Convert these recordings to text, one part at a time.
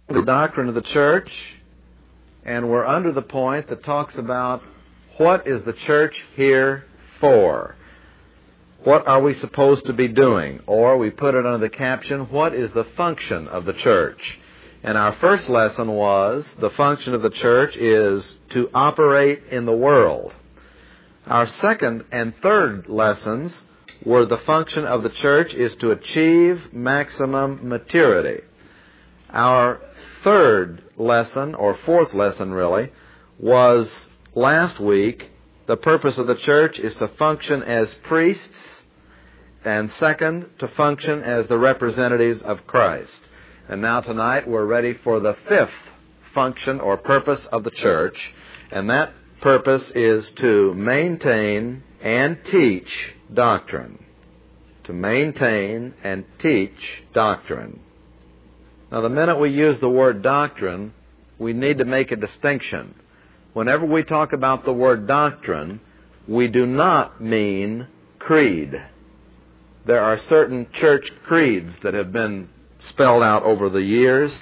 the doctrine of the church, and we're under the point that talks about what is the church here for? What are we supposed to be doing? Or we put it under the caption, what is the function of the church? And our first lesson was the function of the church is to operate in the world. Our second and third lessons were the function of the church is to achieve maximum maturity. Our third lesson, or fourth lesson really, was last week, the purpose of the church is to function as priests, and second, to function as the representatives of Christ. And now tonight we're ready for the fifth function or purpose of the church, and that purpose is to maintain and teach doctrine. To maintain and teach doctrine. Now, the minute we use the word doctrine, we need to make a distinction. Whenever we talk about the word doctrine, we do not mean creed. There are certain church creeds that have been spelled out over the years.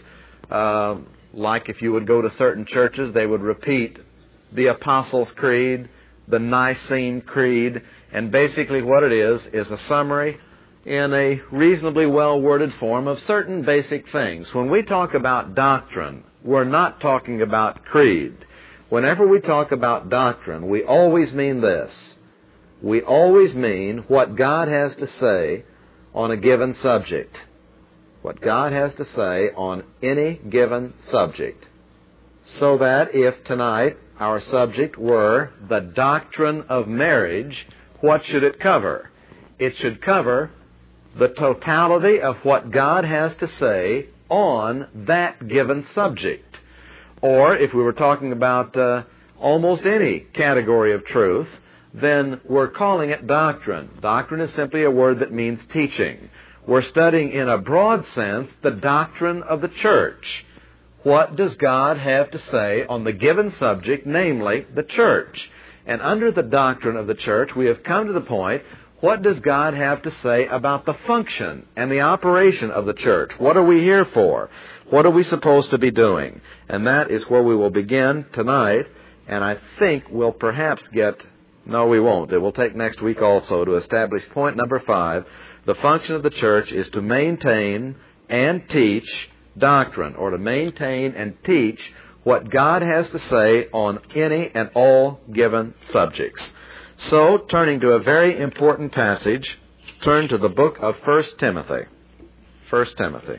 Like if you would go to certain churches, they would repeat the Apostles' Creed, the Nicene Creed, and basically what it is a summary in a reasonably well-worded form of certain basic things. When we talk about doctrine, we're not talking about creed. Whenever we talk about doctrine, we always mean this. We always mean what God has to say on a given subject. What God has to say on any given subject. So that if tonight our subject were the doctrine of marriage, what should it cover? It should cover the totality of what God has to say on that given subject. Or if we were talking about almost any category of truth, then we're calling it doctrine. Doctrine is simply a word that means teaching. We're studying in a broad sense the doctrine of the church. What does God have to say on the given subject, namely the church? And under the doctrine of the church, we have come to the point, what does God have to say about the function and the operation of the church? What are we here for? What are we supposed to be doing? And that is where we will begin tonight, and I think we'll perhaps no, we won't. It will take next week also to establish point number 5. The function of the church is to maintain and teach doctrine, or to maintain and teach what God has to say on any and all given subjects. So, turning to a very important passage, turn to the book of 1 Timothy. 1 Timothy.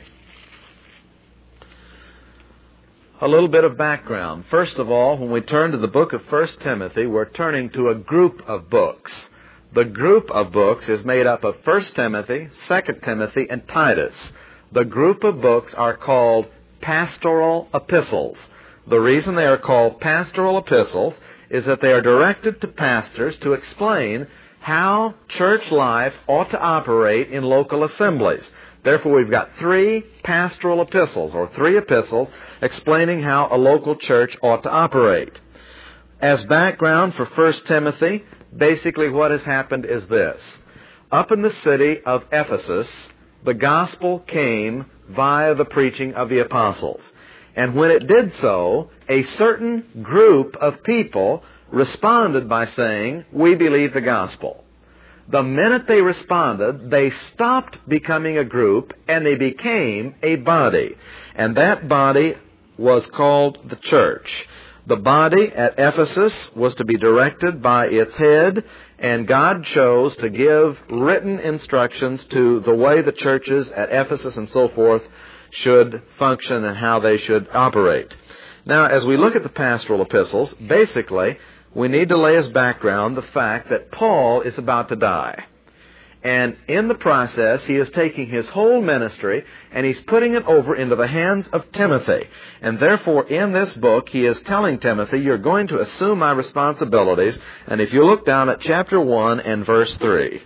A little bit of background. First of all, when we turn to the book of 1 Timothy, we're turning to a group of books. The group of books is made up of 1 Timothy, 2 Timothy, and Titus. The group of books are called pastoral epistles. The reason they are called pastoral epistles is that they are directed to pastors to explain how church life ought to operate in local assemblies. Therefore, we've got 3 pastoral epistles, or 3 epistles, explaining how a local church ought to operate. As background for 1 Timothy, basically what has happened is this. Up in the city of Ephesus, the gospel came via the preaching of the apostles. And when it did so, a certain group of people responded by saying, we believe the gospel. The minute they responded, they stopped becoming a group and they became a body. And that body was called the church. The body at Ephesus was to be directed by its head, and God chose to give written instructions to the way the churches at Ephesus and so forth should function and how they should operate. Now, as we look at the pastoral epistles, basically, we need to lay as background the fact that Paul is about to die. And in the process, he is taking his whole ministry and he's putting it over into the hands of Timothy. And therefore, in this book, he is telling Timothy, you're going to assume my responsibilities. And if you look down at chapter 1 and verse 3,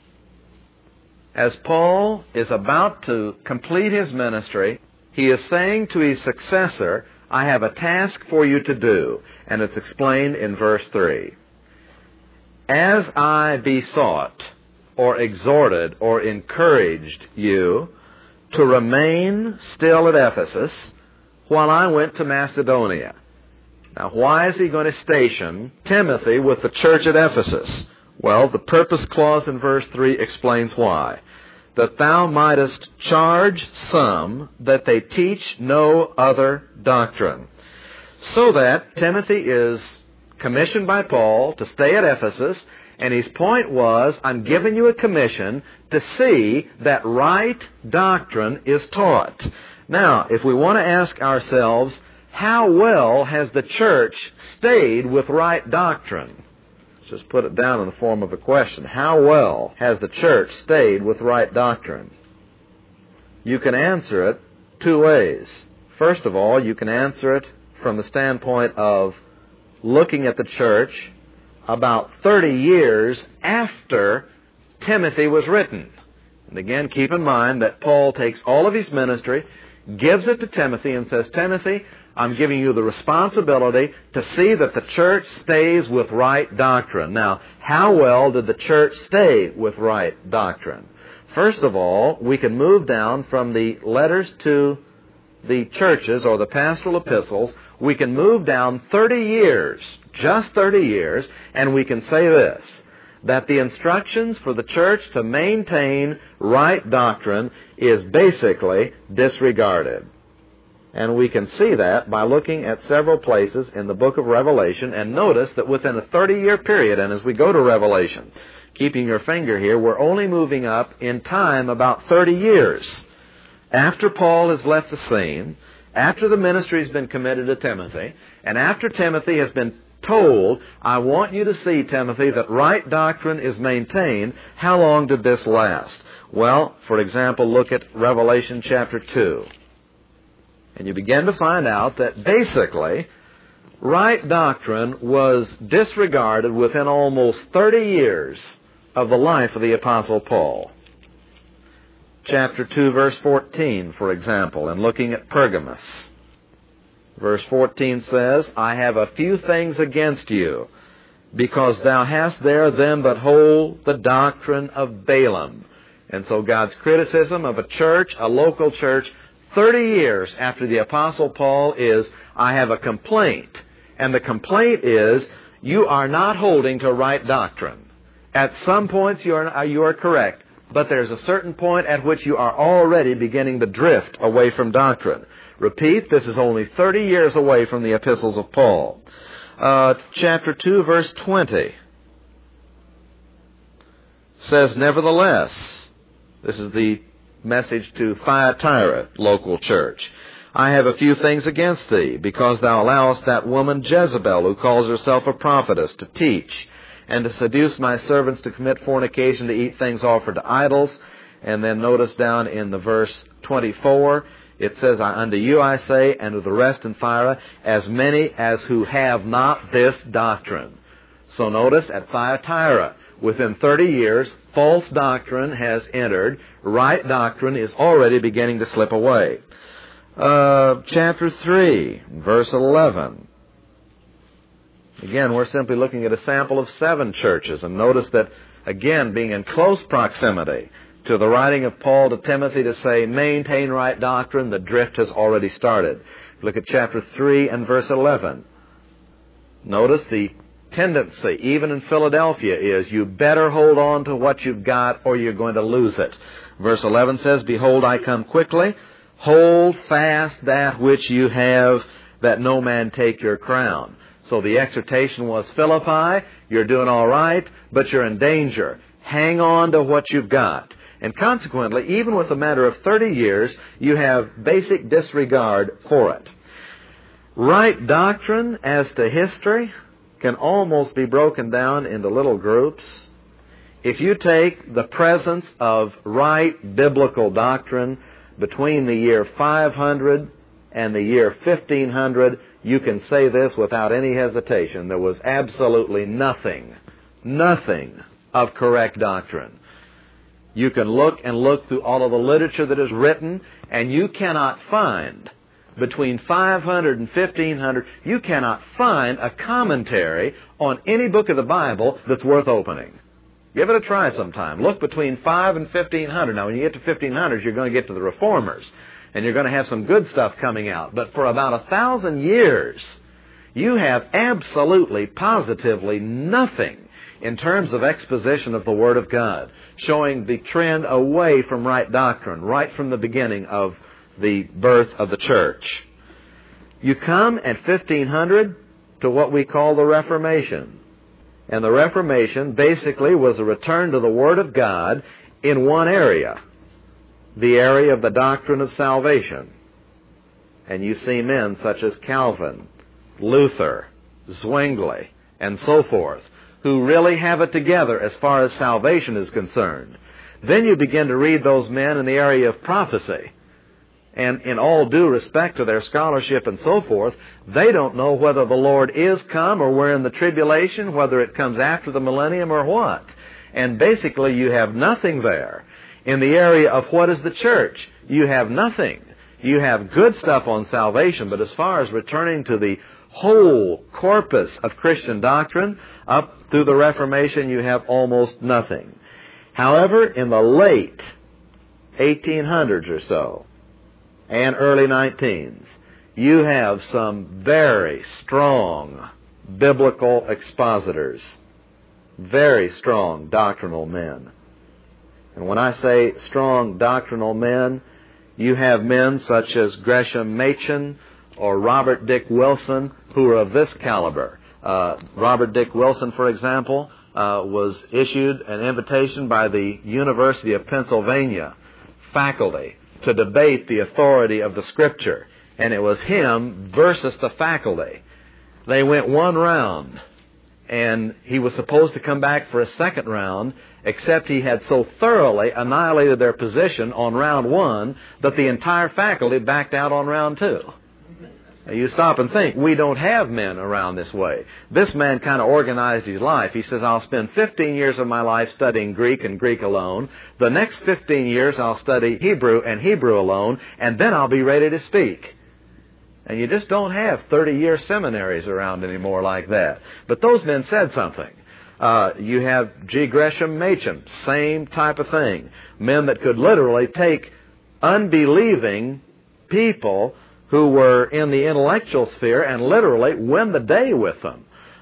as Paul is about to complete his ministry, he is saying to his successor, I have a task for you to do. And it's explained in verse 3. As I besought, or exhorted, or encouraged you to remain still at Ephesus while I went to Macedonia. Now, why is he going to station Timothy with the church at Ephesus? Well, the purpose clause in verse 3 explains why. That thou mightest charge some that they teach no other doctrine. So that Timothy is commissioned by Paul to stay at Ephesus, and his point was, I'm giving you a commission to see that right doctrine is taught. Now, if we want to ask ourselves, how well has the church stayed with right doctrine? Let's just put it down in the form of a question. How well has the church stayed with right doctrine? You can answer it two ways. First of all, you can answer it from the standpoint of looking at the church about 30 years after Timothy was written. And again, keep in mind that Paul takes all of his ministry, gives it to Timothy, and says, Timothy, I'm giving you the responsibility to see that the church stays with right doctrine. Now, how well did the church stay with right doctrine? First of all, we can move down from the letters to the churches or the pastoral epistles. We can move down 30 years, just 30 years, and we can say this, that the instructions for the church to maintain right doctrine is basically disregarded. And we can see that by looking at several places in the book of Revelation, and notice that within a 30-year period, and as we go to Revelation, keeping your finger here, we're only moving up in time about 30 years. After Paul has left the scene, after the ministry has been committed to Timothy, and after Timothy has been told, I want you to see, Timothy, that right doctrine is maintained, how long did this last? Well, for example, look at Revelation chapter 2. And you begin to find out that basically, right doctrine was disregarded within almost 30 years of the life of the Apostle Paul. Chapter 2, verse 14, for example, and looking at Pergamos. Verse 14 says, I have a few things against you, because thou hast there them that hold the doctrine of Balaam. And so God's criticism of a church, a local church, 30 years after the Apostle Paul is, I have a complaint. And the complaint is, you are not holding to right doctrine. At some points you are correct, but there's a certain point at which you are already beginning to drift away from doctrine. Repeat, this is only 30 years away from the epistles of Paul. Chapter 2, verse 20 says, nevertheless, this is the message to Thyatira, local church. I have a few things against thee, because thou allowest that woman Jezebel, who calls herself a prophetess, to teach, and to seduce my servants to commit fornication, to eat things offered to idols. And then notice down in the verse 24, it says, unto you I say, and to the rest in Thyatira, as many as who have not this doctrine. So notice at Thyatira, within 30 years, false doctrine has entered. Right doctrine is already beginning to slip away. Chapter 3, verse 11. Again, we're simply looking at a sample of 7 churches. And notice that, again, being in close proximity to the writing of Paul to Timothy to say, maintain right doctrine, the drift has already started. Look at chapter 3 and verse 11. Notice the tendency, even in Philadelphia, is you better hold on to what you've got or you're going to lose it. Verse 11 says, behold, I come quickly. Hold fast that which you have, that no man take your crown. So the exhortation was, Philippi, you're doing all right, but you're in danger. Hang on to what you've got. And consequently, even with a matter of 30 years, you have basic disregard for it. Right doctrine as to history can almost be broken down into little groups. If you take the presence of right biblical doctrine between the year 500 and the year 1500, you can say this without any hesitation. There was absolutely nothing of correct doctrine. You can look through all of the literature that is written, and you cannot find, between 500 and 1500, you cannot find a commentary on any book of the Bible that's worth opening. Give it a try sometime. Look between 5 and 1500. Now, when you get to 1500s, you're going to get to the Reformers. and you're going to have some good stuff coming out. But for about 1,000 years, you have absolutely, positively nothing in terms of exposition of the Word of God, showing the trend away from right doctrine, right from the beginning of the birth of the church. You come at 1500 to what we call the Reformation. And the Reformation basically was a return to the Word of God in one area, the area of the doctrine of salvation. And you see men such as Calvin, Luther, Zwingli, and so forth, who really have it together as far as salvation is concerned. Then you begin to read those men in the area of prophecy. And in all due respect to their scholarship and so forth, they don't know whether the Lord is come or we're in the tribulation, whether it comes after the millennium or what. And basically you have nothing there. In the area of what is the church, you have nothing. You have good stuff on salvation, but as far as returning to the whole corpus of Christian doctrine, up through the Reformation, you have almost nothing. However, in the late 1800s or so, and early 19s, you have some very strong biblical expositors, very strong doctrinal men. And when I say strong doctrinal men, you have men such as Gresham Machen or Robert Dick Wilson who are of this caliber. Robert Dick Wilson, for example, was issued an invitation by the University of Pennsylvania faculty to debate the authority of the Scripture. And it was him versus the faculty. They went one round, and he was supposed to come back for a second round, except he had so thoroughly annihilated their position on round one that the entire faculty backed out on round two. Now you stop and think, we don't have men around this way. This man kind of organized his life. He says, I'll spend 15 years of my life studying Greek and Greek alone. The next 15 years I'll study Hebrew and Hebrew alone, and then I'll be ready to speak. And you just don't have 30-year seminaries around anymore like that. But those men said something. You have G. Gresham Machen, same type of thing. Men that could literally take unbelieving people who were in the intellectual sphere and literally win the day with them.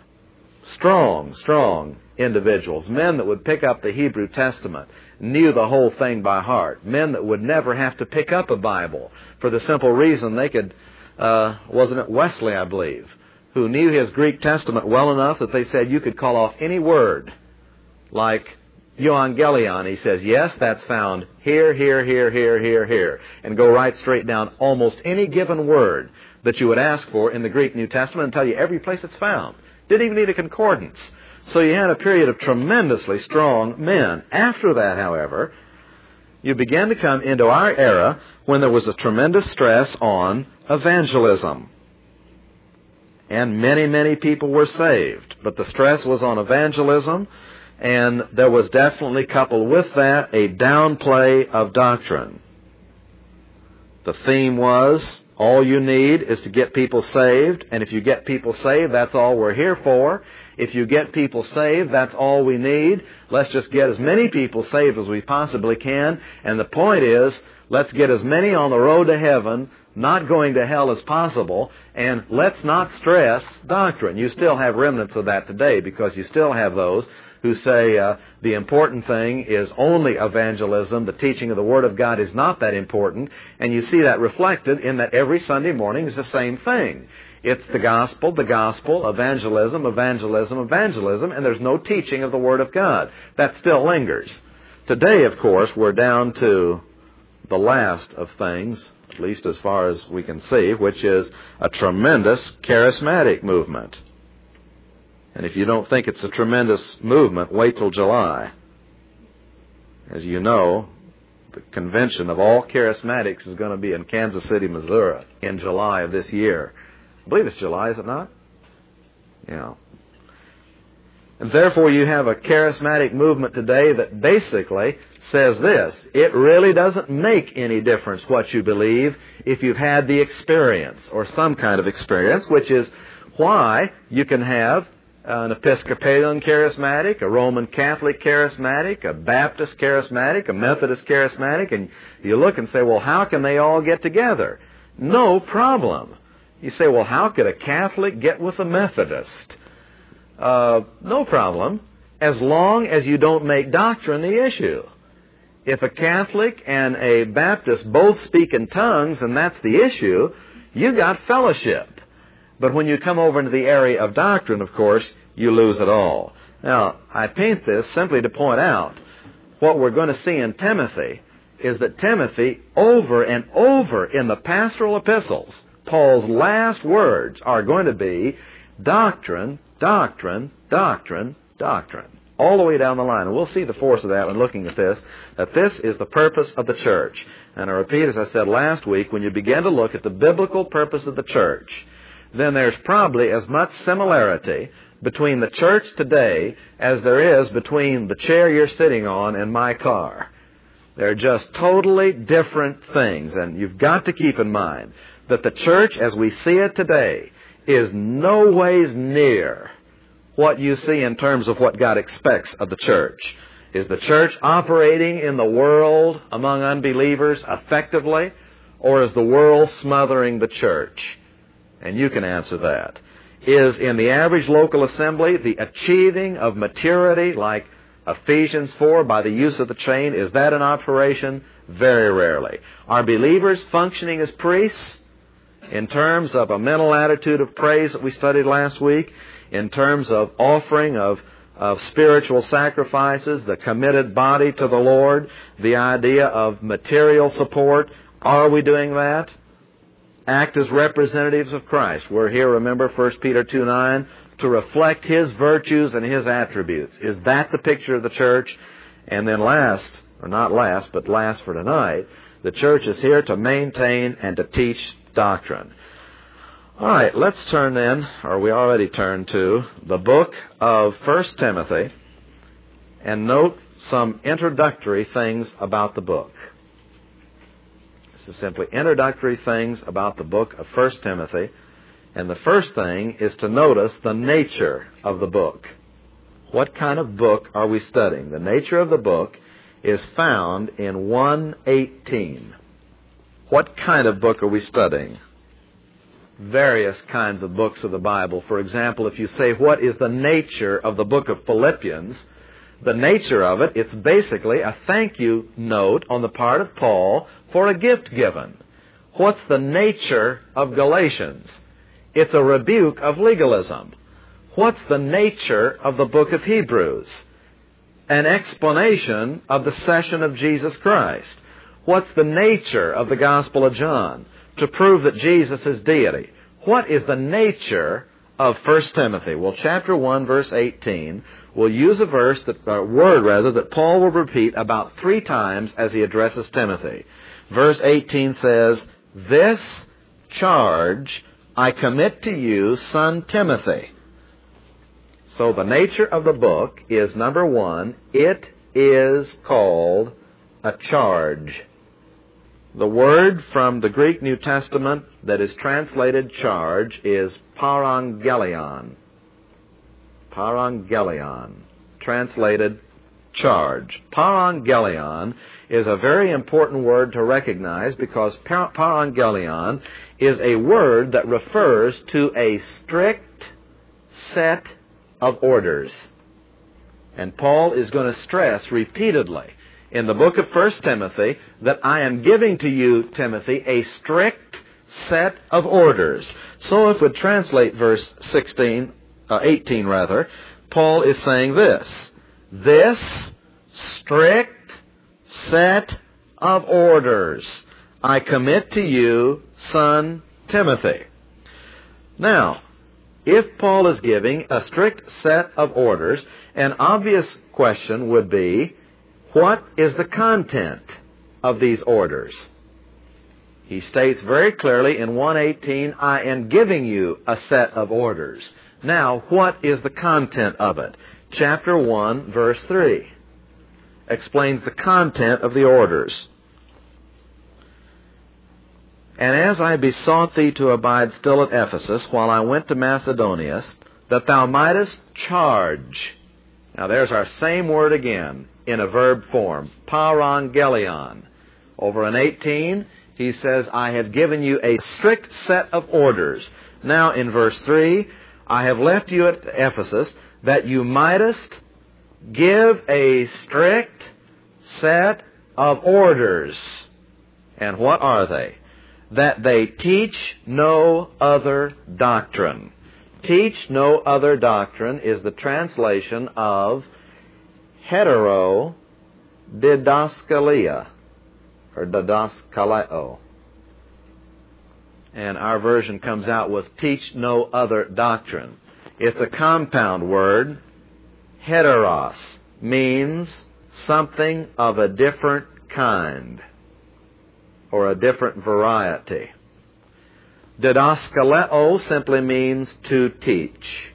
Strong individuals. Men that would pick up the Hebrew Testament, knew the whole thing by heart. Men that would never have to pick up a Bible for the simple reason they could, wasn't it Wesley, I believe, who knew his Greek Testament well enough that they said you could call off any word, like euangelion. He says, yes, that's found here, and go right straight down almost any given word that you would ask for in the Greek New Testament and tell you every place it's found. Didn't even need a concordance. So you had a period of tremendously strong men. After that, however, you began to come into our era when there was a tremendous stress on evangelism. And many people were saved. But the stress was on evangelism, and there was definitely coupled with that a downplay of doctrine. The theme was, all you need is to get people saved, and if you get people saved, that's all we're here for. If you get people saved, that's all we need. Let's just get as many people saved as we possibly can, and the point is, let's get as many on the road to heaven, not going to hell as possible, and let's not stress doctrine. You still have remnants of that today, because you still have those who say the important thing is only evangelism. The teaching of the Word of God is not that important. And you see that reflected in that every Sunday morning is the same thing. It's the gospel, evangelism, and there's no teaching of the Word of God. That still lingers. Today, of course, we're down to the last of things, at least as far as we can see, which is a tremendous charismatic movement. And if you don't think it's a tremendous movement, wait till July. As you know, the convention of all charismatics is going to be in Kansas City, Missouri in July of this year. I believe it's July, is it not? Yeah. And therefore you have a charismatic movement today that basically says this: it really doesn't make any difference what you believe if you've had the experience or some kind of experience, which is why you can have an Episcopalian charismatic, a Roman Catholic charismatic, a Baptist charismatic, a Methodist charismatic, and you look and say, well, how can they all get together? No problem. You say, well, how could a Catholic get with a Methodist? No problem, as long as you don't make doctrine the issue. If a Catholic and a Baptist both speak in tongues and that's the issue, you got fellowship. But when you come over into the area of doctrine, of course, you lose it all. Now, I paint this simply to point out what we're going to see in Timothy is that Timothy, over and over in the pastoral epistles, Paul's last words are going to be doctrine, doctrine, doctrine, doctrine, all the way down the line. And we'll see the force of that when looking at this, that this is the purpose of the church. And I repeat, as I said last week, when you begin to look at the biblical purpose of the church, then there's probably as much similarity between the church today as there is between the chair you're sitting on and my car. They're just totally different things, and you've got to keep in mind that the church as we see it today is no ways near what you see in terms of what God expects of the church. Is the church operating in the world among unbelievers effectively, or is the world smothering the church? And you can answer that. Is in the average local assembly the achieving of maturity, like Ephesians 4, by the use of the chain, is that an operation? Very rarely. Are believers functioning as priests in terms of a mental attitude of praise that we studied last week, in terms of offering of spiritual sacrifices, the committed body to the Lord, the idea of material support? Are we doing that? Act as representatives of Christ. We're here, remember, 1 Peter 2:9, to reflect His virtues and His attributes. Is that the picture of the church? And then last, or not last, but last for tonight, the church is here to maintain and to teach doctrine. All right, let's turn then, or we already turned to, the book of 1 Timothy, and note some introductory things about the book. This is simply introductory things about the book of 1 Timothy. And the first thing is to notice the nature of the book. What kind of book are we studying? The nature of the book is found in 1:18. What kind of book are we studying? Various kinds of books of the Bible. For example, if you say, what is the nature of the book of Philippians? The nature of it, it's basically a thank you note on the part of Paul for a gift given. What's the nature of Galatians? It's a rebuke of legalism. What's the nature of the book of Hebrews? An explanation of the session of Jesus Christ. What's the nature of the Gospel of John? To prove that Jesus is deity. What is the nature of 1 Timothy? Well, chapter 1, verse 18, we'll use a word that Paul will repeat about 3 times as he addresses Timothy. Verse 18 says, "This charge I commit to you, son Timothy." So the nature of the book is, number 1, it is called a charge. The word from the Greek New Testament that is translated charge is parangelion. Parangelion, translated charge. Parangelion is a very important word to recognize because parangelion is a word that refers to a strict set of orders. And Paul is going to stress repeatedly in the book of 1 Timothy that I am giving to you, Timothy, a strict set of orders. So if we translate verse 18, Paul is saying this. This strict set of orders I commit to you, son Timothy. Now, if Paul is giving a strict set of orders, an obvious question would be, what is the content of these orders? He states very clearly in 1:18, I am giving you a set of orders. Now, what is the content of it? Chapter 1, verse 3 explains the content of the orders. "And as I besought thee to abide still at Ephesus, while I went to Macedonia, that thou mightest charge. Now there's our same word again in a verb form, parangelion. Over in 18, he says, I have given you a strict set of orders. Now in verse 3, I have left you at Ephesus that you mightest give a strict set of orders. And what are they? That they teach no other doctrine. Teach no other doctrine is the translation of heterodidaskalia, or didaskaleo. And our version comes out with teach no other doctrine. It's a compound word. Heteros means something of a different kind or a different variety. Didaskaleo simply means to teach.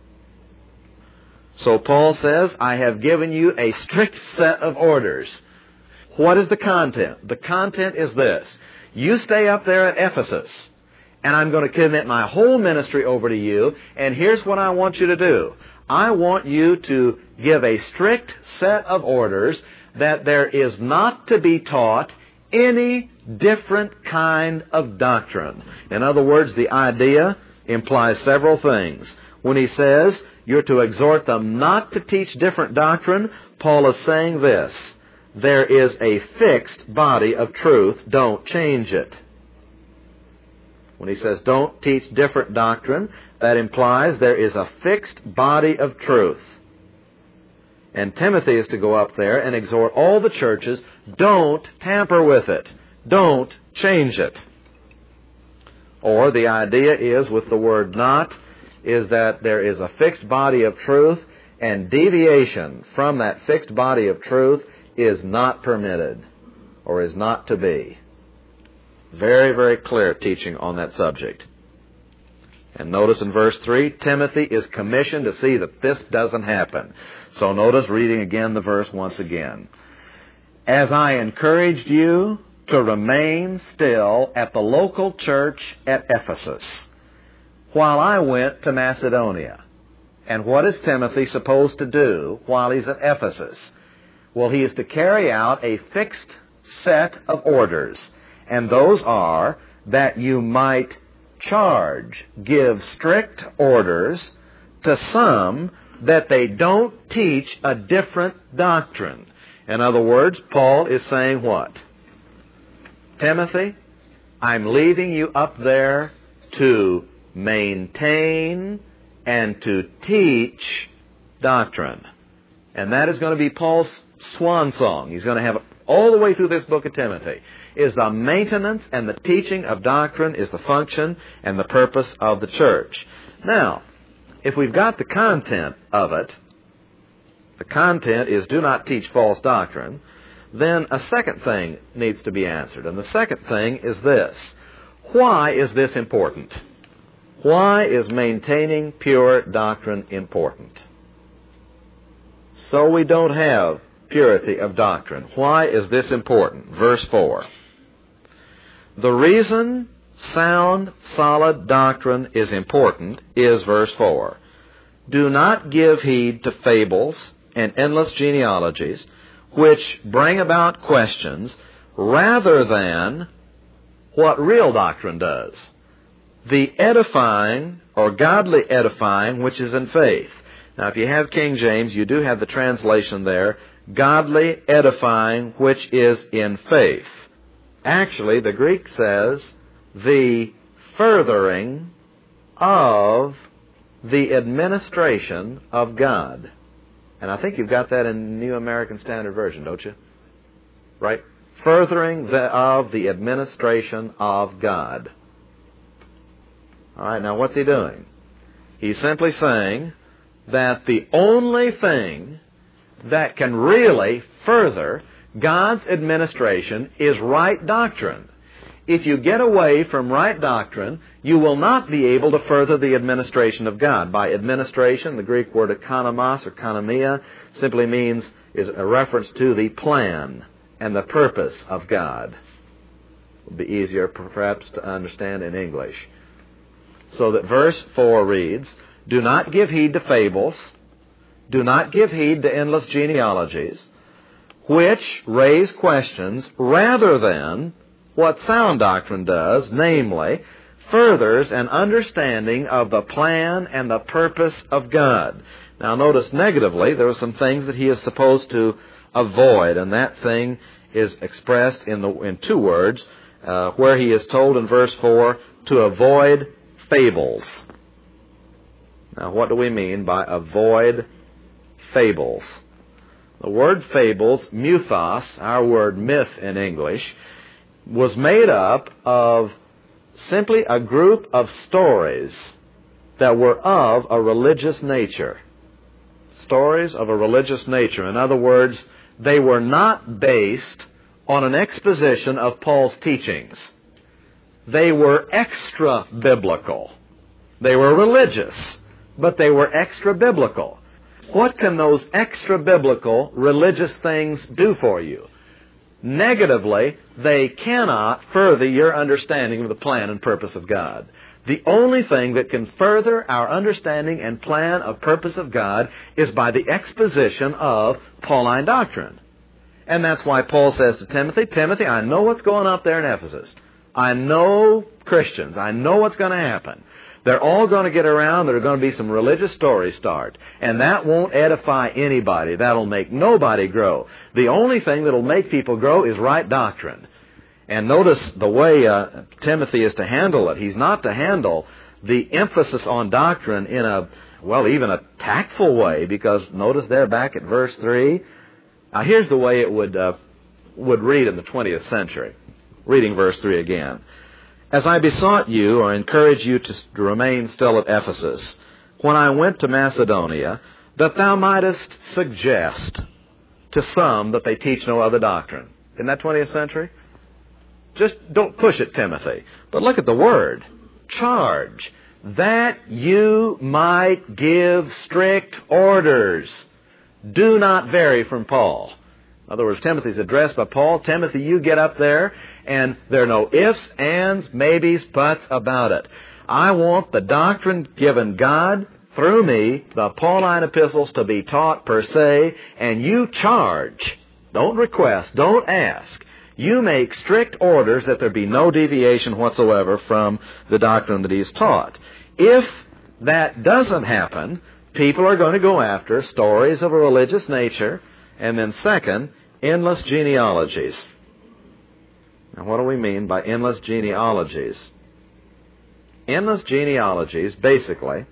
So Paul says, I have given you a strict set of orders. What is the content? The content is this. You stay up there at Ephesus, and I'm going to commit my whole ministry over to you, and here's what I want you to do. I want you to give a strict set of orders that there is not to be taught any different kind of doctrine. In other words, the idea implies several things. When he says you're to exhort them not to teach different doctrine, Paul is saying this: there is a fixed body of truth, don't change it. When he says don't teach different doctrine, that implies there is a fixed body of truth. And Timothy is to go up there and exhort all the churches, don't tamper with it. Don't change it. Or the idea is, with the word not, is that there is a fixed body of truth, and deviation from that fixed body of truth is not permitted, or is not to be. Very, very clear teaching on that subject. And notice in verse 3, Timothy is commissioned to see that this doesn't happen. So notice, reading again the verse once again. As I encouraged you to remain still at the local church at Ephesus, while I went to Macedonia. And what is Timothy supposed to do while he's at Ephesus? Well, he is to carry out a fixed set of orders. And those are that you might give strict orders to some that they don't teach a different doctrine. In other words, Paul is saying what? Timothy, I'm leaving you up there to maintain and to teach doctrine. And that is going to be Paul's swan song. He's going to have it all the way through this book of Timothy. Is the maintenance and the teaching of doctrine is the function and the purpose of the church. Now, if we've got the content of it, the content is do not teach false doctrine, then a second thing needs to be answered. And the second thing is this. Why is this important? Why is maintaining pure doctrine important? So we don't have purity of doctrine. Why is this important? Verse 4. The reason sound, solid doctrine is important is verse 4. Do not give heed to fables and endless genealogies, which bring about questions, rather than what real doctrine does. The edifying, or godly edifying, which is in faith. Now, if you have King James, you do have the translation there, godly edifying, which is in faith. Actually, the Greek says, the furthering of the administration of God. And I think you've got that in New American Standard Version, don't you? Right? Furthering of the administration of God. All right, now what's he doing? He's simply saying that the only thing that can really further God's administration is right doctrine. If you get away from right doctrine, you will not be able to further the administration of God. By administration, the Greek word economos or economia simply means, is a reference to the plan and the purpose of God. It will be easier perhaps to understand in English. So that verse 4 reads, Do not give heed to fables. Do not give heed to endless genealogies, which raise questions rather than what sound doctrine does, namely, furthers an understanding of the plan and the purpose of God. Now notice negatively, there are some things that he is supposed to avoid, and that thing is expressed in two words, where he is told in verse 4 to avoid fables. Now what do we mean by avoid fables? The word fables, mythos, our word myth in English, was made up of simply a group of stories that were of a religious nature. Stories of a religious nature. In other words, they were not based on an exposition of Paul's teachings. They were extra-biblical. They were religious, but they were extra-biblical. What can those extra-biblical religious things do for you? Negatively, they cannot further your understanding of the plan and purpose of God. The only thing that can further our understanding and plan of purpose of God is by the exposition of Pauline doctrine. And that's why Paul says to Timothy, Timothy, I know what's going on up there in Ephesus. I know Christians. I know what's going to happen. They're all going to get around. There are going to be some religious stories start. And that won't edify anybody. That'll make nobody grow. The only thing that'll make people grow is right doctrine. And notice the way Timothy is to handle it. He's not to handle the emphasis on doctrine in even a tactful way, because notice there back at verse 3. Now here's the way it would read in the 20th century. Reading verse 3 again. As I besought you, or encouraged you to remain still at Ephesus, when I went to Macedonia, that thou mightest suggest to some that they teach no other doctrine. Isn't that 20th century? Just don't push it, Timothy. But look at the word. Charge. That you might give strict orders. Do not vary from Paul. In other words, Timothy's addressed by Paul. Timothy, you get up there, and there are no ifs, ands, maybes, buts about it. I want the doctrine given God through me, the Pauline epistles, to be taught per se, and you charge. Don't request, don't ask. You make strict orders that there be no deviation whatsoever from the doctrine that he's taught. If that doesn't happen, people are going to go after stories of a religious nature, and then second, endless genealogies. Now, what do we mean by endless genealogies? Endless genealogies, basically,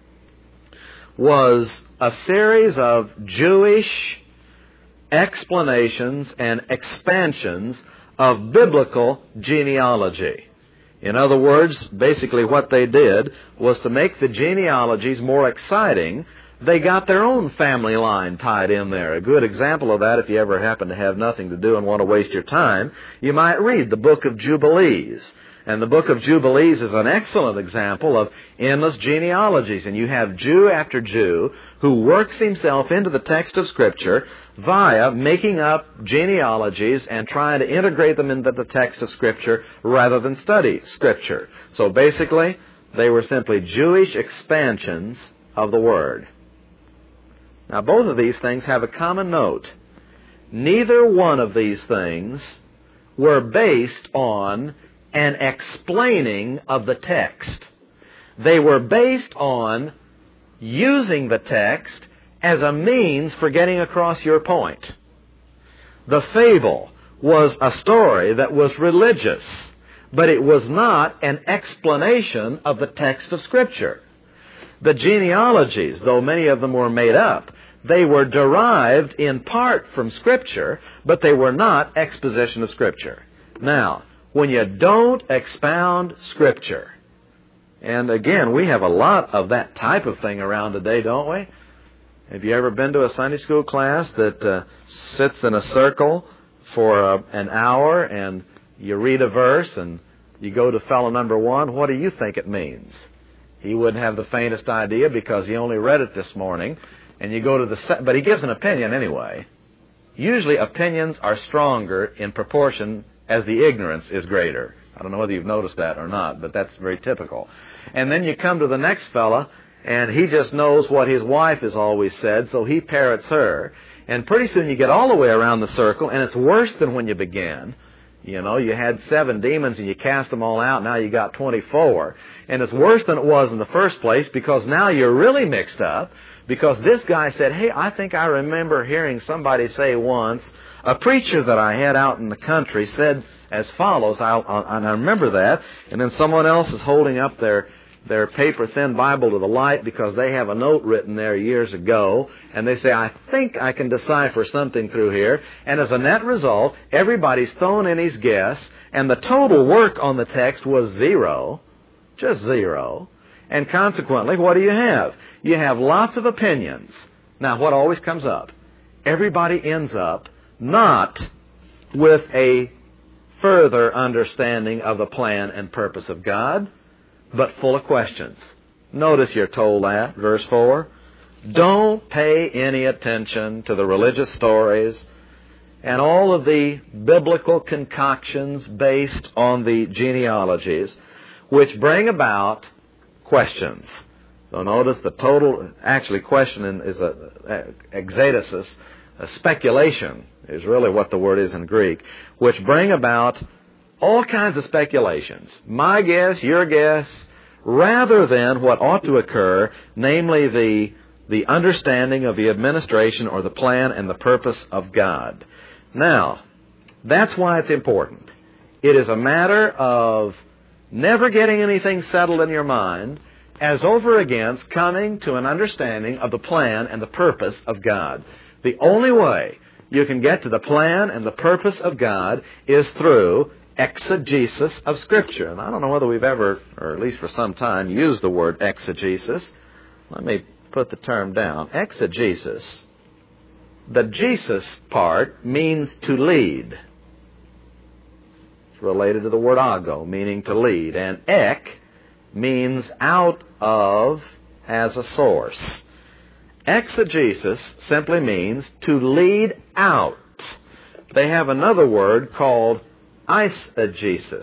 was a series of Jewish explanations and expansions of biblical genealogy. In other words, basically what they did was to make the genealogies more exciting. They got their own family line tied in there. A good example of that, if you ever happen to have nothing to do and want to waste your time, you might read the book of Jubilees. And the book of Jubilees is an excellent example of endless genealogies. And you have Jew after Jew who works himself into the text of Scripture via making up genealogies and trying to integrate them into the text of Scripture rather than study Scripture. So basically, they were simply Jewish expansions of the Word. Now, both of these things have a common note. Neither one of these things were based on an explaining of the text. They were based on using the text as a means for getting across your point. The fable was a story that was religious, but it was not an explanation of the text of Scripture. The genealogies, though many of them were made up, they were derived in part from Scripture, but they were not exposition of Scripture. Now, when you don't expound Scripture, and again, we have a lot of that type of thing around today, don't we? Have you ever been to a Sunday school class that sits in a circle for an hour and you read a verse and you go to fellow number one? What do you think it means? He wouldn't have the faintest idea because he only read it this morning. And you go to but he gives an opinion anyway. Usually opinions are stronger in proportion as the ignorance is greater. I don't know whether you've noticed that or not, but that's very typical. And then you come to the next fella, And he just knows what his wife has always said, so he parrots her. And pretty soon you get all the way around the circle, and it's worse than when you began. You know, you had 7 demons and you cast them all out, now you got 24. And it's worse than it was in the first place, because now you're really mixed up, because this guy said, hey, I think I remember hearing somebody say once, a preacher that I had out in the country said as follows, and I remember that, and then someone else is holding up their paper-thin Bible to the light because they have a note written there years ago, and they say, I think I can decipher something through here, and as a net result, everybody's thrown in his guess, and the total work on the text was 0, just 0, and consequently, what do you have? You have lots of opinions. Now, what always comes up? Everybody ends up not with a further understanding of the plan and purpose of God, but full of questions. Notice you're told that, verse 4. Don't pay any attention to the religious stories and all of the biblical concoctions based on the genealogies, which bring about questions. So notice the total, actually question is exegesis, a speculation is really what the word is in Greek, which bring about all kinds of speculations. My guess, your guess, rather than what ought to occur, namely the understanding of the administration or the plan and the purpose of God. Now, that's why it's important. It is a matter of never getting anything settled in your mind as over against coming to an understanding of the plan and the purpose of God. The only way you can get to the plan and the purpose of God is through exegesis of Scripture. And I don't know whether we've ever, or at least for some time, used the word exegesis. Let me put the term down. Exegesis. The Jesus part means to lead. It's related to the word ago, meaning to lead. And ek means out of as a source. Exegesis simply means to lead out. They have another word called eisegesis,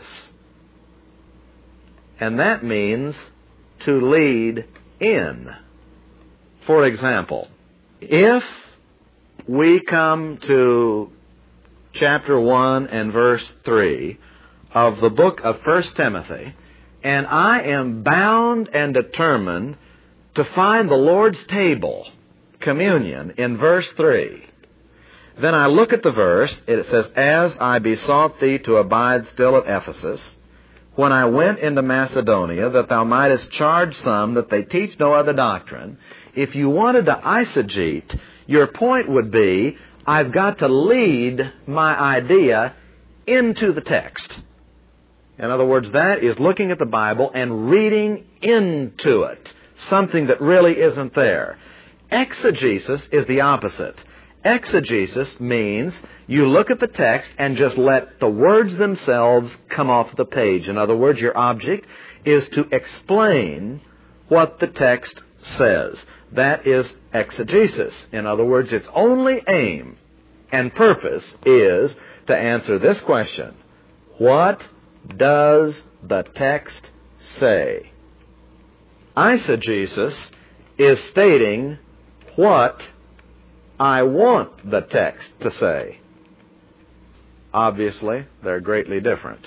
and that means to lead in. For example, if we come to chapter 1 and verse 3 of the book of 1 Timothy, and I am bound and determined to find the Lord's table, communion, in verse 3, then I look at the verse, it says, as I besought thee to abide still at Ephesus, when I went into Macedonia, that thou mightest charge some that they teach no other doctrine. If you wanted to eisegete, your point would be, I've got to lead my idea into the text. In other words, that is looking at the Bible and reading into it, something that really isn't there. Exegesis is the opposite. Exegesis means you look at the text and just let the words themselves come off the page. In other words, your object is to explain what the text says. That is exegesis. In other words, its only aim and purpose is to answer this question: what does the text say? Eisegesis is stating what I want the text to say. Obviously, they're greatly different.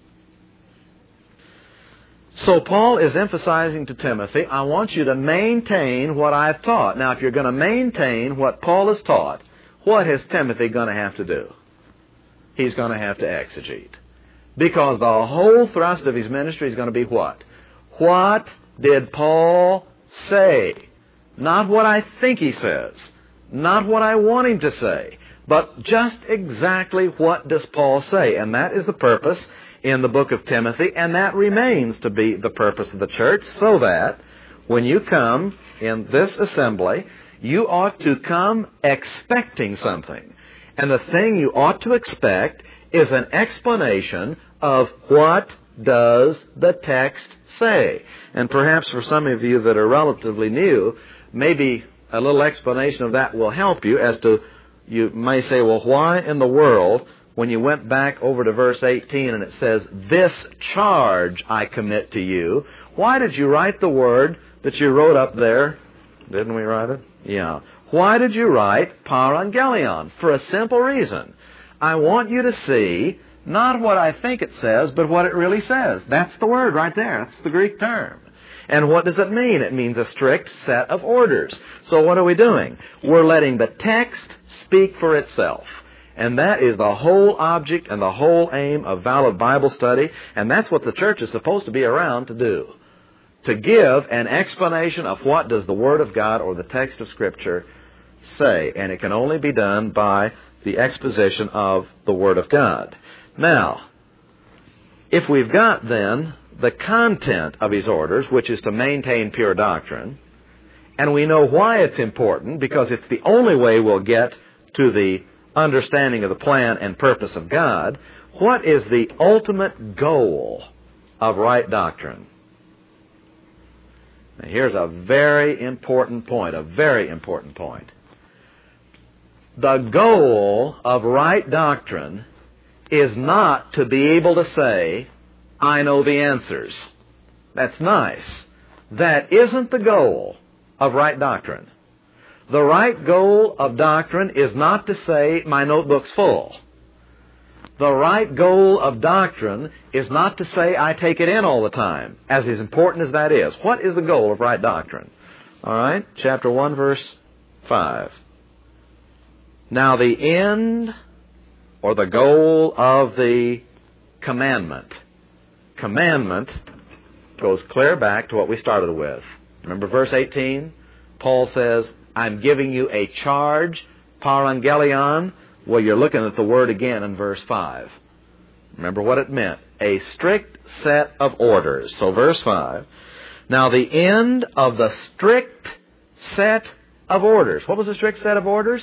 So Paul is emphasizing to Timothy, I want you to maintain what I've taught. Now, if you're going to maintain what Paul has taught, what is Timothy going to have to do? He's going to have to exegete. Because the whole thrust of his ministry is going to be what? What did Paul say? Not what I think he says. Not what I want him to say, but just exactly what does Paul say. And that is the purpose in the book of Timothy, and that remains to be the purpose of the church, so that when you come in this assembly, you ought to come expecting something. And the thing you ought to expect is an explanation of what does the text say. And perhaps for some of you that are relatively new, maybe a little explanation of that will help you as to, you may say, well, why in the world, when you went back over to verse 18 and it says, this charge I commit to you, why did you write the word that you wrote up there. Didn't we write it? Yeah. Why did you write parangelion? For a simple reason. I want you to see not what I think it says, but what it really says. That's the word right there. That's the Greek term. And what does it mean? It means a strict set of orders. So what are we doing? We're letting the text speak for itself. And that is the whole object and the whole aim of valid Bible study. And that's what the church is supposed to be around to do. To give an explanation of what does the Word of God or the text of Scripture say. And it can only be done by the exposition of the Word of God. Now, if we've got then the content of His orders, which is to maintain pure doctrine, and we know why it's important, because it's the only way we'll get to the understanding of the plan and purpose of God, what is the ultimate goal of right doctrine? Now, here's a very important point, The goal of right doctrine is not to be able to say, I know the answers. That's nice. That isn't the goal of right doctrine. The right goal of doctrine is not to say, my notebook's full. The right goal of doctrine is not to say, I take it in all the time, as important as that is. What is the goal of right doctrine? All right, chapter 1, verse 5. Now the end or the goal of the commandment. Commandment goes clear back to what we started with. Remember verse 18? Paul says, I'm giving you a charge, parangelion. Well, you're looking at the word again in verse 5. Remember what it meant. A strict set of orders. So verse 5. Now the end of the strict set of orders. What was the strict set of orders?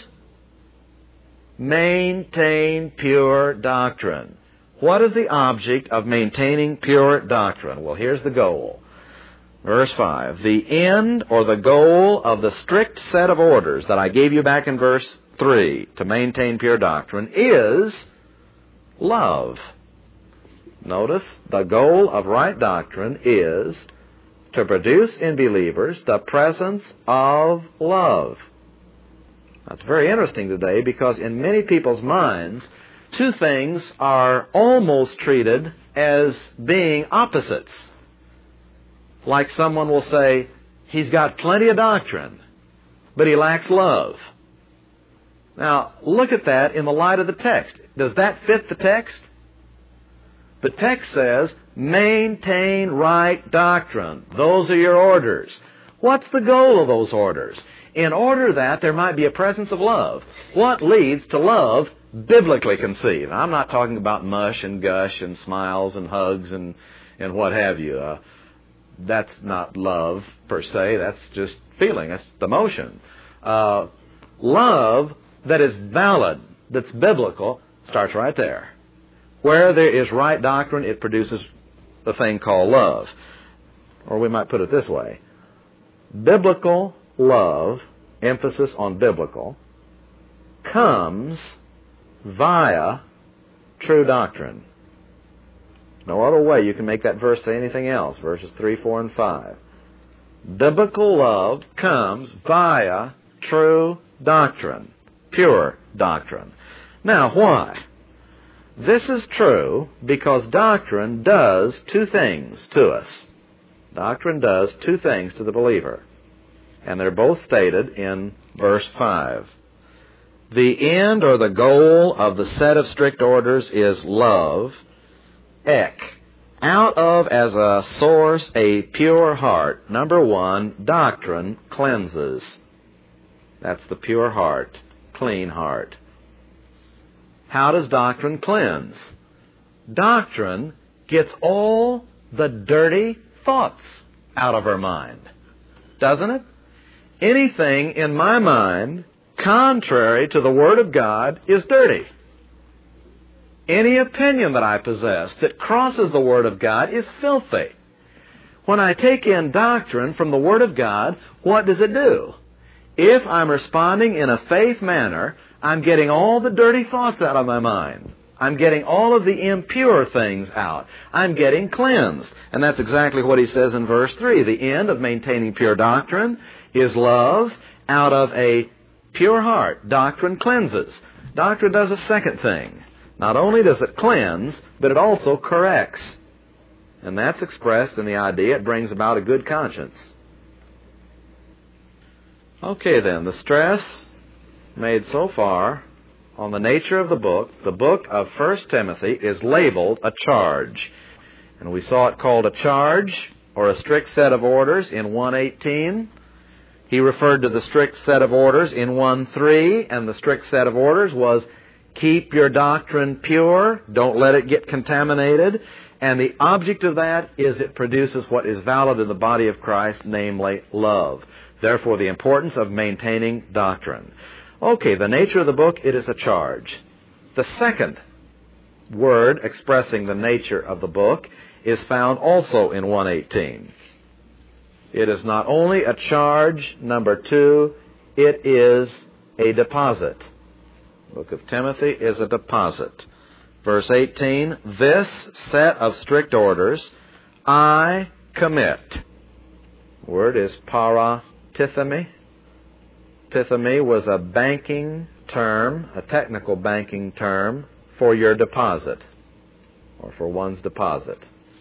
Maintain pure doctrine. What is the object of maintaining pure doctrine? Well, here's the goal. Verse 5. The end or the goal of the strict set of orders that I gave you back in verse 3 to maintain pure doctrine is love. Notice, the goal of right doctrine is to produce in believers the presence of love. That's very interesting today because in many people's minds, two things are almost treated as being opposites. Like someone will say, he's got plenty of doctrine, but he lacks love. Now, look at that in the light of the text. Does that fit the text? The text says, maintain right doctrine. Those are your orders. What's the goal of those orders? In order that there might be a presence of love. What leads to love biblically conceived? I'm not talking about mush and gush and smiles and hugs and what have you. That's not love per se. That's just feeling. That's the emotion. Love that is valid, that's biblical, starts right there. Where there is right doctrine, it produces the thing called love. Or we might put it this way. Biblical love, emphasis on biblical, comes via true doctrine. No other way you can make that verse say anything else. Verses 3, 4, and 5. Biblical love comes via true doctrine, pure doctrine. Now, why? This is true because doctrine does two things to us. Doctrine does two things to the believer. And they're both stated in verse 5. The end or the goal of the set of strict orders is love. Ek. Out of, as a source, a pure heart. Number one, doctrine cleanses. That's the pure heart, clean heart. How does doctrine cleanse? Doctrine gets all the dirty thoughts out of our mind. Doesn't it? Anything in my mind contrary to the Word of God is dirty. Any opinion that I possess that crosses the Word of God is filthy. When I take in doctrine from the Word of God, what does it do? If I'm responding in a faith manner, I'm getting all the dirty thoughts out of my mind. I'm getting all of the impure things out. I'm getting cleansed. And that's exactly what he says in verse 3. The end of maintaining pure doctrine is love out of a pure heart. Doctrine cleanses. Doctrine does a second thing. Not only does it cleanse, but it also corrects. And that's expressed in the idea it brings about a good conscience. Okay then, the stress made so far on the nature of the book of 1 Timothy is labeled a charge. And we saw it called a charge, or a strict set of orders, in 1:18. He referred to the strict set of orders in 1:3, and the strict set of orders was keep your doctrine pure, don't let it get contaminated, and the object of that is it produces what is valid in the body of Christ, namely love. Therefore, the importance of maintaining doctrine. Okay, the nature of the book, it is a charge. The second word expressing the nature of the book is found also in 1:18. It is not only a charge, number 2, it is a deposit. The book of Timothy is a deposit. Verse 18, this set of strict orders I commit. The word is paratithemi. Tithemi was a banking term, a technical banking term for your deposit, or for one's deposit.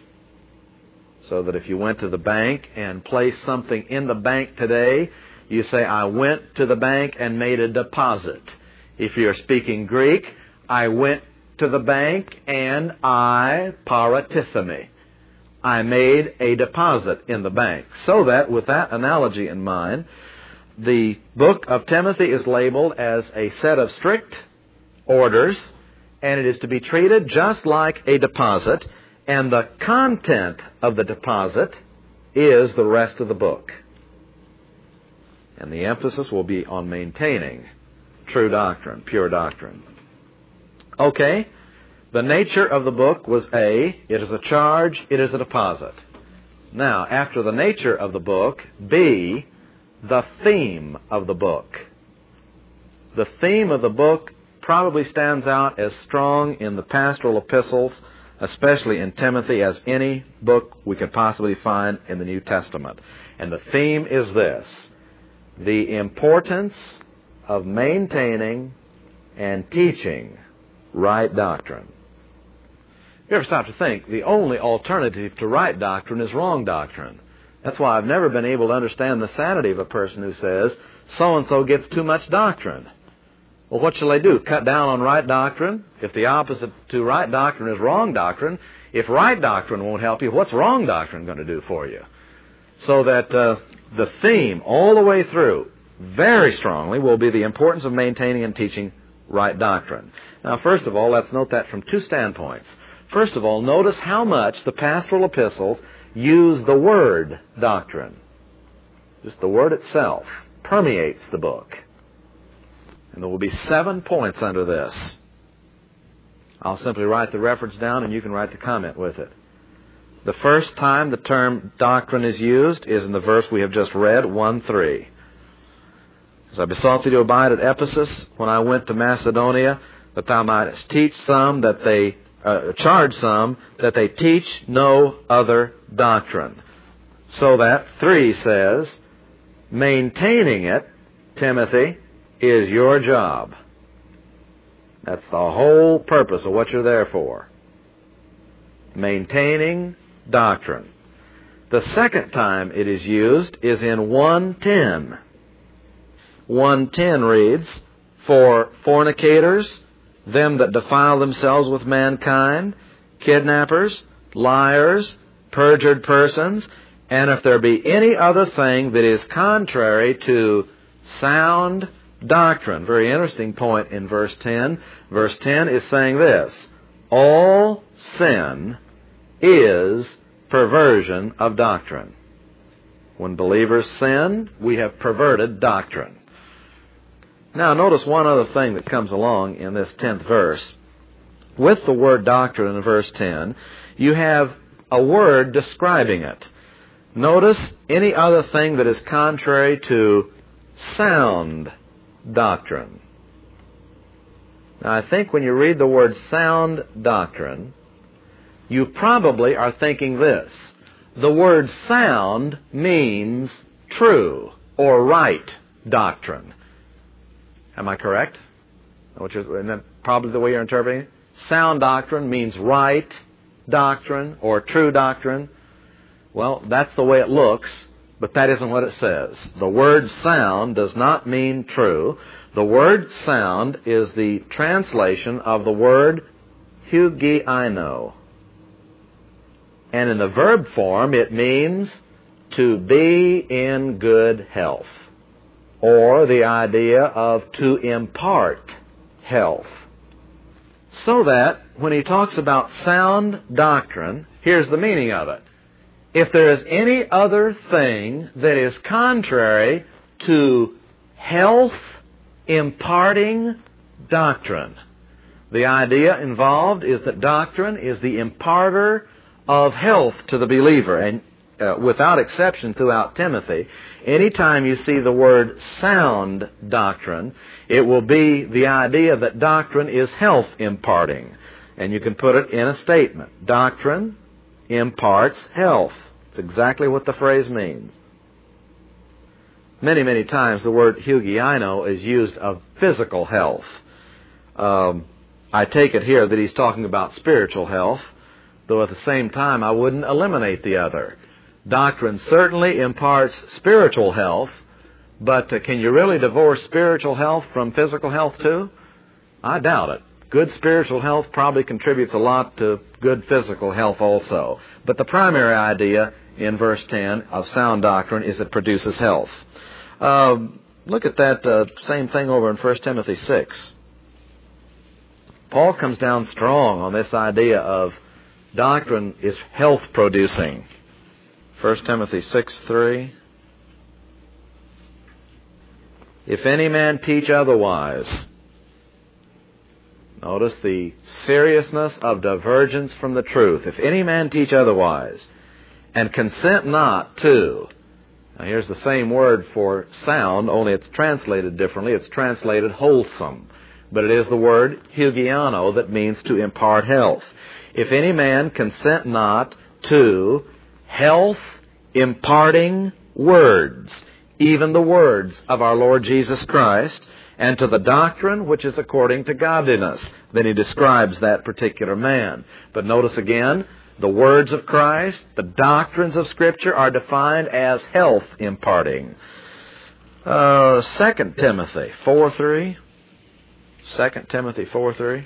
So that if you went to the bank and placed something in the bank today, you say, I went to the bank and made a deposit. If you're speaking Greek, I went to the bank and I paratithemi. I made a deposit in the bank. So that, with that analogy in mind, the book of Timothy is labeled as a set of strict orders, and it is to be treated just like a deposit, and the content of the deposit is the rest of the book. And the emphasis will be on maintaining true doctrine, pure doctrine. Okay, the nature of the book was A, it is a charge, it is a deposit. Now, after the nature of the book, B, the theme of the book. The theme of the book probably stands out as strong in the pastoral epistles, especially in Timothy, as any book we could possibly find in the New Testament. And the theme is this: the importance of maintaining and teaching right doctrine. You ever stop to think, the only alternative to right doctrine is wrong doctrine. That's why I've never been able to understand the sanity of a person who says, so-and-so gets too much doctrine. Well, what shall they do? Cut down on right doctrine? If the opposite to right doctrine is wrong doctrine, if right doctrine won't help you, what's wrong doctrine going to do for you? So that the theme all the way through, very strongly, will be the importance of maintaining and teaching right doctrine. Now, first of all, let's note that from two standpoints. First of all, notice how much the pastoral epistles use the word doctrine. Just the word itself permeates the book. And there will be 7 points under this. I'll simply write the reference down and you can write the comment with it. The first time the term doctrine is used is in the verse we have just read, 1:3. As I besought thee to abide at Ephesus when I went to Macedonia, that thou mightest teach some that they charge some that they teach no other doctrine. So that 3 says, maintaining it, Timothy, is your job. That's the whole purpose of what you're there for. Maintaining doctrine. The second time it is used is in 1:10. 1:10 reads, for fornicators, them that defile themselves with mankind, kidnappers, liars, perjured persons, and if there be any other thing that is contrary to sound doctrine. Very interesting point in verse 10. Verse 10 is saying this: all sin is perversion of doctrine. When believers sin, we have perverted doctrine. Now, notice one other thing that comes along in this 10th verse. With the word doctrine in verse 10, you have a word describing it. Notice any other thing that is contrary to sound doctrine. Now, I think when you read the word sound doctrine, you probably are thinking this. The word sound means true or right doctrine. Am I correct? Isn't that probably the way you're interpreting it? Sound doctrine means right doctrine or true doctrine. Well, that's the way it looks, but that isn't what it says. The word sound does not mean true. The word sound is the translation of the word hugiaino. And in the verb form, it means to be in good health, or the idea of to impart health. So that when he talks about sound doctrine, here's the meaning of it. If there is any other thing that is contrary to health imparting doctrine, the idea involved is that doctrine is the imparter of health to the believer. And without exception throughout Timothy, anytime you see the word sound doctrine, it will be the idea that doctrine is health imparting. And you can put it in a statement. Doctrine imparts health. It's exactly what the phrase means. Many, many times the word hugiaino is used of physical health. I take it here that he's talking about spiritual health, though at the same time I wouldn't eliminate the other. Doctrine certainly imparts spiritual health, but can you really divorce spiritual health from physical health too? I doubt it. Good spiritual health probably contributes a lot to good physical health also. But the primary idea in verse 10 of sound doctrine is it produces health. Look at that same thing over in 1 Timothy 6. Paul comes down strong on this idea of doctrine is health producing. 1 Timothy 6:3. If any man teach otherwise, notice the seriousness of divergence from the truth. If any man teach otherwise, and consent not to, now here's the same word for sound, only it's translated differently. It's translated wholesome. But it is the word hugiano that means to impart health. If any man consent not to health imparting words, even the words of our Lord Jesus Christ, and to the doctrine which is according to godliness, then he describes that particular man. But notice again, the words of Christ, the doctrines of Scripture are defined as health imparting. 2 Timothy 4:3. 2 Timothy 4:3.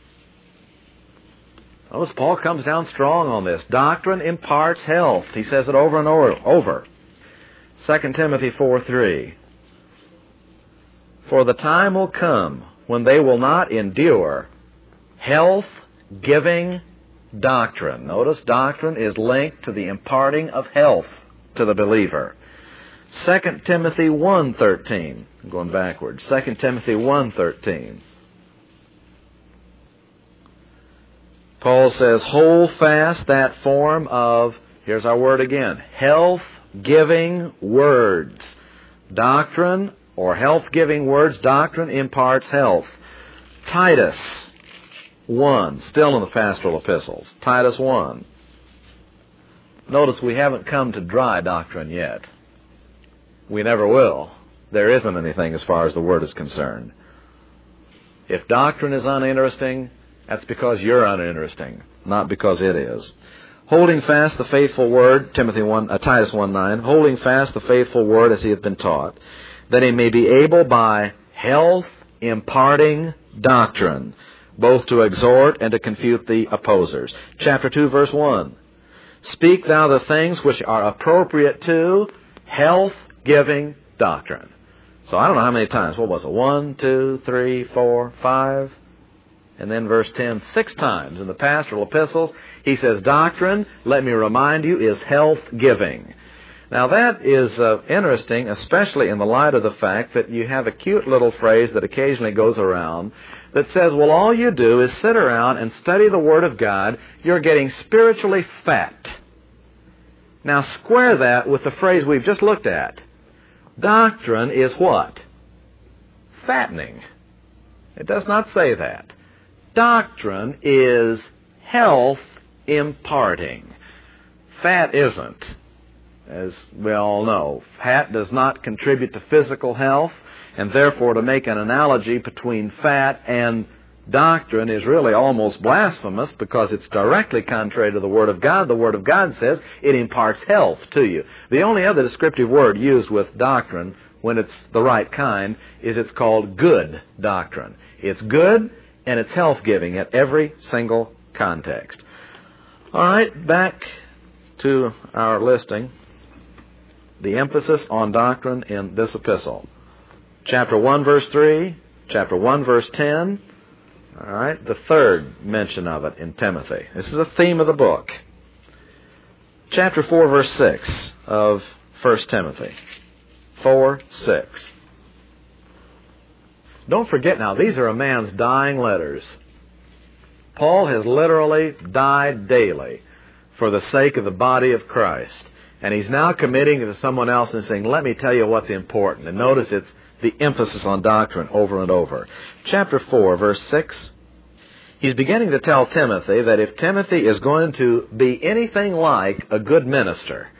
Notice Paul comes down strong on this. Doctrine imparts health. He says it over and over. 2 Timothy 4:3. For the time will come when they will not endure health-giving doctrine. Notice doctrine is linked to the imparting of health to the believer. 2 Timothy 1:13. I'm going backwards. 2 Timothy 1:13. Paul says, hold fast that form of, here's our word again, health-giving words. Doctrine or health-giving words, doctrine imparts health. Titus 1, still in the pastoral epistles. Titus 1. Notice we haven't come to dry doctrine yet. We never will. There isn't anything as far as the Word is concerned. If doctrine is uninteresting, that's because you're uninteresting, not because it is. Holding fast the faithful word, Titus 1:9, holding fast the faithful word as he hath been taught, that he may be able by health imparting doctrine, both to exhort and to confute the opposers. Chapter 2, verse 1. Speak thou the things which are appropriate to health-giving doctrine. So I don't know how many times. What was it? 1, 2, 3, 4, 5. And then verse 10, 6 times in the pastoral epistles, he says, doctrine, let me remind you, is health-giving. Now that is interesting, especially in the light of the fact that you have a cute little phrase that occasionally goes around that says, well, all you do is sit around and study the Word of God. You're getting spiritually fat. Now square that with the phrase we've just looked at. Doctrine is what? Fattening. It does not say that. Doctrine is health imparting. Fat isn't, as we all know. Fat does not contribute to physical health, and therefore to make an analogy between fat and doctrine is really almost blasphemous, because it's directly contrary to the Word of God. The Word of God says it imparts health to you. The only other descriptive word used with doctrine, when it's the right kind, is it's called good doctrine. It's good and it's health-giving at every single context. All right, back to our listing. The emphasis on doctrine in this epistle. Chapter 1, verse 3, chapter 1, verse 10. All right, the third mention of it in Timothy. This is a theme of the book. Chapter 4, verse 6 of 1 Timothy. 4, 6. Don't forget now, these are a man's dying letters. Paul has literally died daily for the sake of the body of Christ. And he's now committing to someone else and saying, let me tell you what's important. And notice it's the emphasis on doctrine over and over. Chapter 4, verse 6. He's beginning to tell Timothy that if Timothy is going to be anything like a good minister,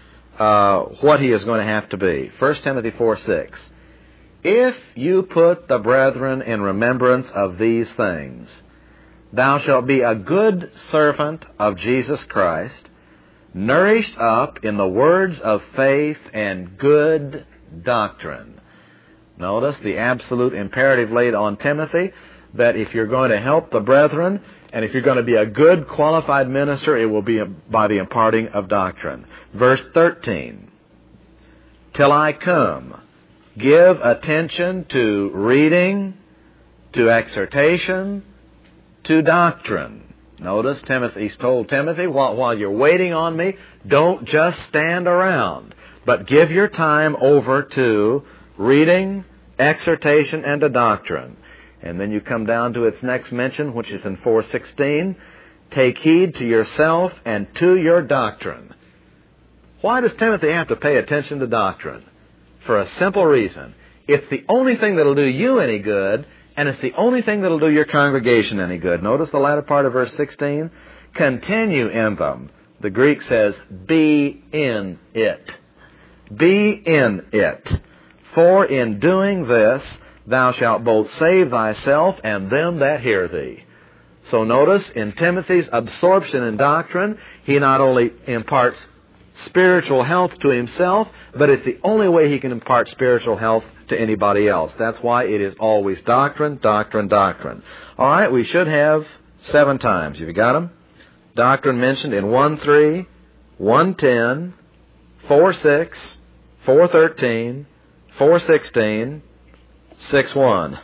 what he is going to have to be. 1 Timothy 4, 6. If you put the brethren in remembrance of these things, thou shalt be a good servant of Jesus Christ, nourished up in the words of faith and good doctrine. Notice the absolute imperative laid on Timothy that if you're going to help the brethren, and if you're going to be a good, qualified minister, it will be by the imparting of doctrine. Verse 13. Till I come, give attention to reading, to exhortation, to doctrine. Notice he's told Timothy, while you're waiting on me, don't just stand around, but give your time over to reading, exhortation, and to doctrine. And then you come down to its next mention, which is in 4:16. Take heed to yourself and to your doctrine. Why does Timothy have to pay attention to doctrine? For a simple reason. It's the only thing that'll do you any good, and it's the only thing that'll do your congregation any good. Notice the latter part of verse 16. Continue in them. The Greek says, be in it. Be in it. For in doing this, thou shalt both save thyself and them that hear thee. So notice, in Timothy's absorption in doctrine, he not only imparts spiritual health to himself, but it's the only way he can impart spiritual health to anybody else. That's why it is always doctrine, doctrine, doctrine. All right, we should have 7 times. Have you got them? Doctrine mentioned in 1:3, 1:10, 4:6, 4:13, 4:16, 6:1.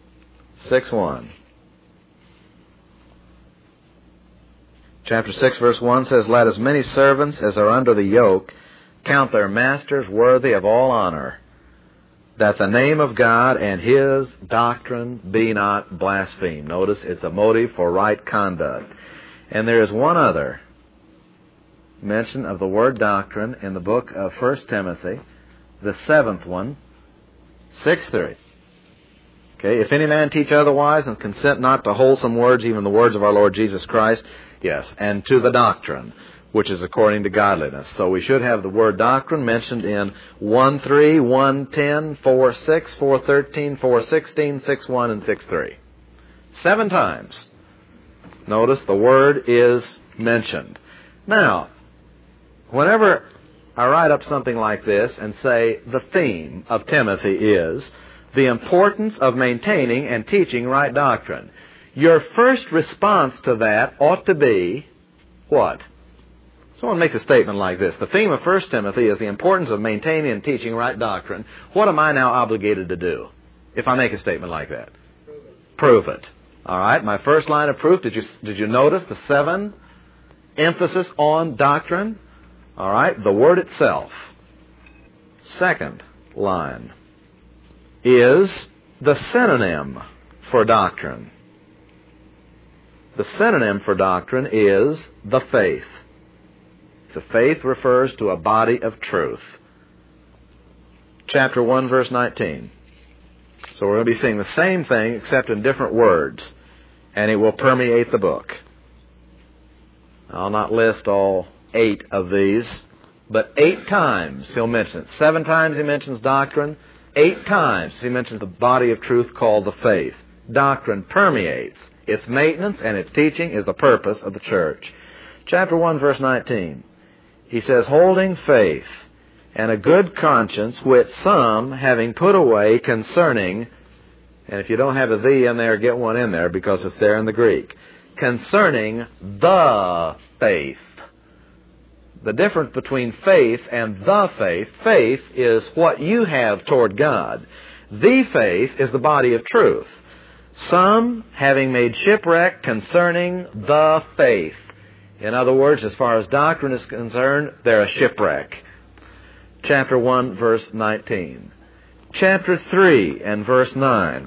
6:1. Chapter 6, verse 1 says, let as many servants as are under the yoke count their masters worthy of all honor, that the name of God and His doctrine be not blasphemed. Notice it's a motive for right conduct. And there is one other mention of the word doctrine in the book of 1 Timothy, the 7th one, 6:3. Okay, if any man teach otherwise and consent not to wholesome words, even the words of our Lord Jesus Christ, yes, and to the doctrine, which is according to godliness. So we should have the word doctrine mentioned in 1:3, 1:10, 4:6, 4:13, 4:16, 6:1, and 6:3. 7 times. Notice the word is mentioned. Now, whenever I write up something like this and say the theme of Timothy is the importance of maintaining and teaching right doctrine, your first response to that ought to be what? Someone makes a statement like this. The theme of 1 Timothy is the importance of maintaining and teaching right doctrine. What am I now obligated to do if I make a statement like that? Prove it. All right, my first line of proof, did you notice the 7 emphasis on doctrine? All right, the word itself. Second line is the synonym for doctrine. The synonym for doctrine is the faith. The faith refers to a body of truth. Chapter 1, verse 19. So we're going to be seeing the same thing except in different words, and it will permeate the book. I'll not list all 8 of these, but 8 times he'll mention it. 7 times he mentions doctrine. 8 times he mentions the body of truth called the faith. Doctrine permeates. Its maintenance and its teaching is the purpose of the church. Chapter 1, verse 19. He says, holding faith and a good conscience, which some, having put away concerning, and if you don't have a "the" in there, get one in there because it's there in the Greek, concerning the faith. The difference between faith and the faith, faith is what you have toward God. The faith is the body of truth. Some, having made shipwreck concerning the faith. In other words, as far as doctrine is concerned, they're a shipwreck. Chapter 1, verse 19. Chapter 3 and verse 9.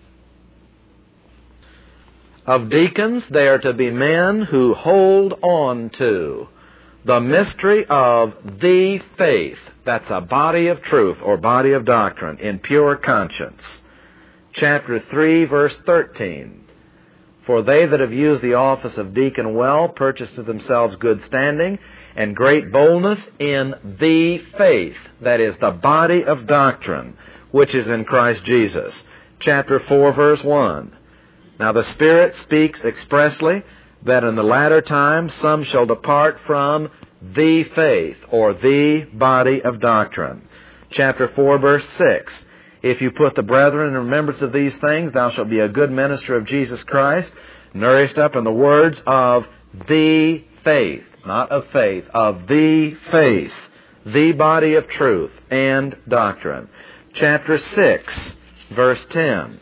Of deacons, they are to be men who hold on to the mystery of the faith. That's a body of truth or body of doctrine in pure conscience. Chapter 3, verse 13. For they that have used the office of deacon well purchase to themselves good standing and great boldness in the faith, that is, the body of doctrine, which is in Christ Jesus. Chapter 4, verse 1. Now the Spirit speaks expressly that in the latter time some shall depart from the faith, or the body of doctrine. Chapter 4, verse 6. If you put the brethren in remembrance of these things, thou shalt be a good minister of Jesus Christ, nourished up in the words of the faith, not of faith, of the faith, the body of truth and doctrine. Chapter 6, verse 10.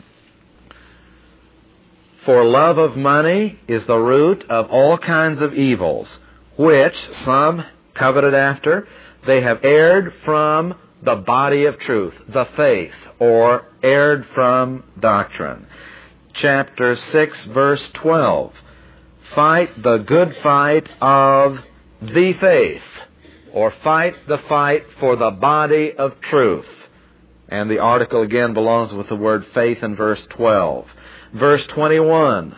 For love of money is the root of all kinds of evils, which some coveted after. They have erred from the body of truth, the faith, or erred from doctrine. Chapter 6, verse 12. Fight the good fight of the faith, or fight the fight for the body of truth. And the article again belongs with the word faith in verse 12. Verse 21.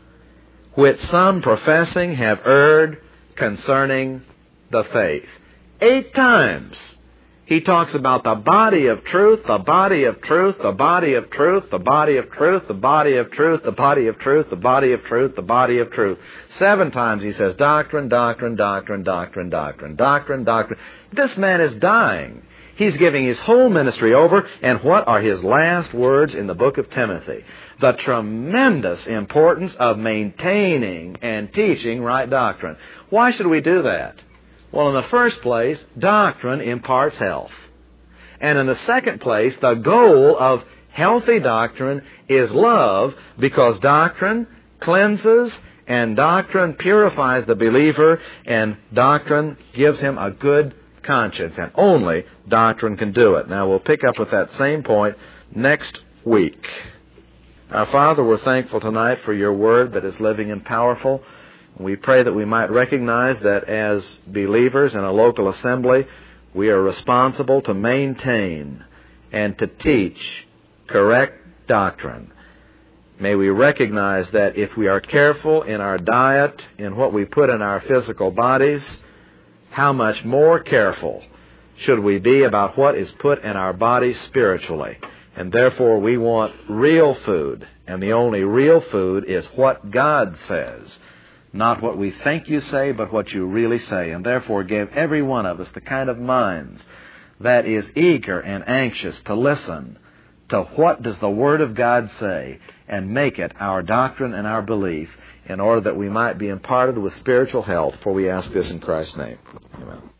Which some professing have erred concerning the faith. 8 times he talks about the body of truth, the body of truth, the body of truth, the body of truth, the body of truth, the body of truth, the body of truth, the body of truth. 7 times he says doctrine, doctrine, doctrine, doctrine, doctrine, doctrine, doctrine. This man is dying. He's giving his whole ministry over, and what are his last words in the book of Timothy? The tremendous importance of maintaining and teaching right doctrine. Why should we do that? Well, in the first place, doctrine imparts health. And in the second place, the goal of healthy doctrine is love, because doctrine cleanses and doctrine purifies the believer, and doctrine gives him a good conscience, and only doctrine can do it. Now, we'll pick up with that same point next week. Our Father, we're thankful tonight for your word that is living and powerful. We pray that we might recognize that as believers in a local assembly, we are responsible to maintain and to teach correct doctrine. May we recognize that if we are careful in our diet, in what we put in our physical bodies, how much more careful should we be about what is put in our bodies spiritually. And therefore we want real food, and the only real food is what God says. Not what we think you say, but what you really say. And therefore give every one of us the kind of minds that is eager and anxious to listen to what does the Word of God say, and make it our doctrine and our belief, in order that we might be imparted with spiritual health. For we ask this in Christ's name. Amen.